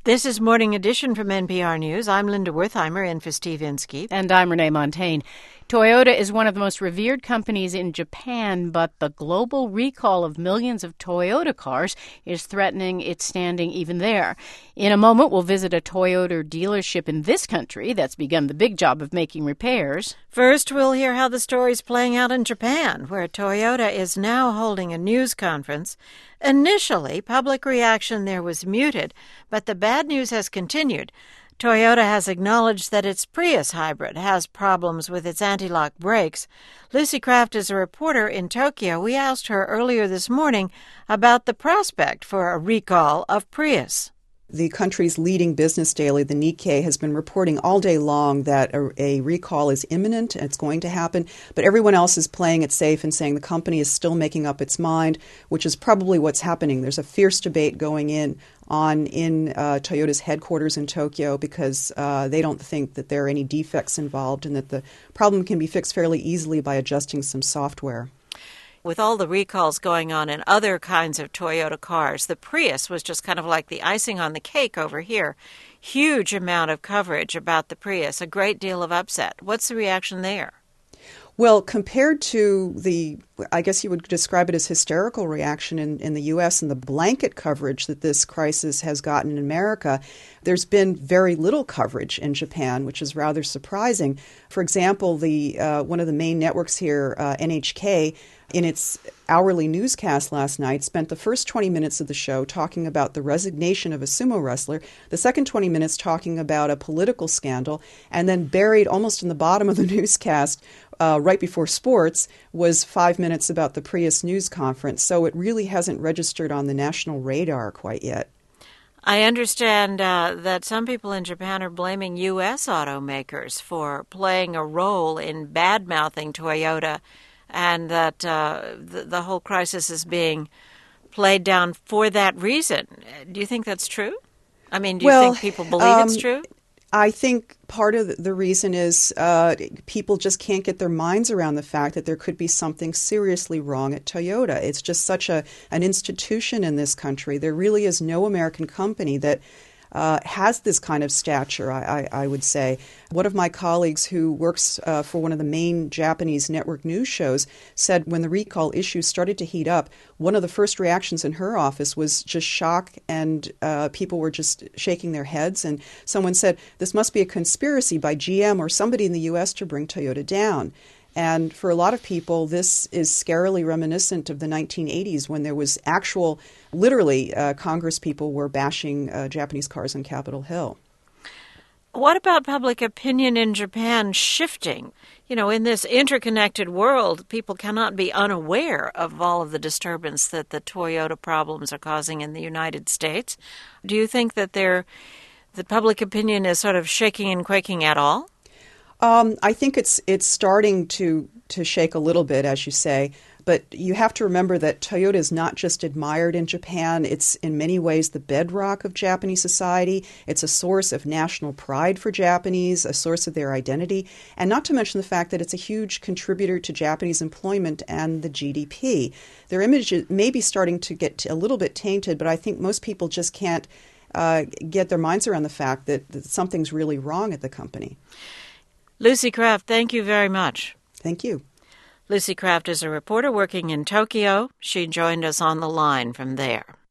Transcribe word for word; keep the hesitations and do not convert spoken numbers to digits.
This is Morning Edition from N P R News. I'm Linda Wertheimer in for Steve Inskeep. And I'm Renee Montagne. Toyota is one of the most revered companies in Japan, but the global recall of millions of Toyota cars is threatening its standing even there. In a moment, we'll visit a Toyota dealership in this country that's begun the big job of making repairs. First, we'll hear how the story's playing out in Japan, where Toyota is now holding a news conference. Initially, public reaction there was muted, but the bad news has continued. Toyota has acknowledged that its Prius hybrid has problems with its anti-lock brakes. Lucy Kraft is a reporter in Tokyo. We asked her earlier this morning about the prospect for a recall of Prius. The country's leading business daily, the Nikkei, has been reporting all day long that a, a recall is imminent and it's going to happen, but everyone else is playing it safe and saying the company is still making up its mind, which is probably what's happening. There's a fierce debate going in on in uh, Toyota's headquarters in Tokyo because uh, they don't think that there are any defects involved and that the problem can be fixed fairly easily by adjusting some software. With all the recalls going on in other kinds of Toyota cars, the Prius was just kind of like the icing on the cake over here. Huge amount of coverage about the Prius, a great deal of upset. What's the reaction there? Well, compared to the, I guess you would describe it as hysterical reaction in, in the U S and the blanket coverage that this crisis has gotten in America, there's been very little coverage in Japan, which is rather surprising. For example, the uh, one of the main networks here, uh, N H K, in its hourly newscast last night, spent the first twenty minutes of the show talking about the resignation of a sumo wrestler, the second twenty minutes talking about a political scandal, and then buried almost in the bottom of the newscast, uh, right before sports, was five minutes about the Prius news conference. So it really hasn't registered on the national radar quite yet. I understand uh, that some people in Japan are blaming U S automakers for playing a role in bad-mouthing Toyota, and that uh, the, the whole crisis is being played down for that reason. Do you think that's true? I mean, do you well, think people believe um, it's true? I think part of the reason is uh, people just can't get their minds around the fact that there could be something seriously wrong at Toyota. It's just such a an institution in this country. There really is no American company that Uh, has this kind of stature, I, I, I would say. One of my colleagues who works uh, for one of the main Japanese network news shows said when the recall issue started to heat up, one of the first reactions in her office was just shock, and uh, people were just shaking their heads. And someone said, this must be a conspiracy by G M or somebody in the U S to bring Toyota down. And for a lot of people, this is scarily reminiscent of the nineteen eighties when there was actual, literally, uh, Congress people were bashing uh, Japanese cars on Capitol Hill. What about public opinion in Japan shifting? You know, in this interconnected world, people cannot be unaware of all of the disturbance that the Toyota problems are causing in the United States. Do you think that they're, the public opinion is sort of shaking and quaking at all? Um, I think it's it's starting to, to shake a little bit, as you say. But you have to remember that Toyota is not just admired in Japan. It's in many ways the bedrock of Japanese society. It's a source of national pride for Japanese, a source of their identity, and not to mention the fact that it's a huge contributor to Japanese employment and the G D P. Their image may be starting to get a little bit tainted, but I think most people just can't uh, get their minds around the fact that, that something's really wrong at the company. Lucy Kraft, thank you very much. Thank you. Lucy Kraft is a reporter working in Tokyo. She joined us on the line from there.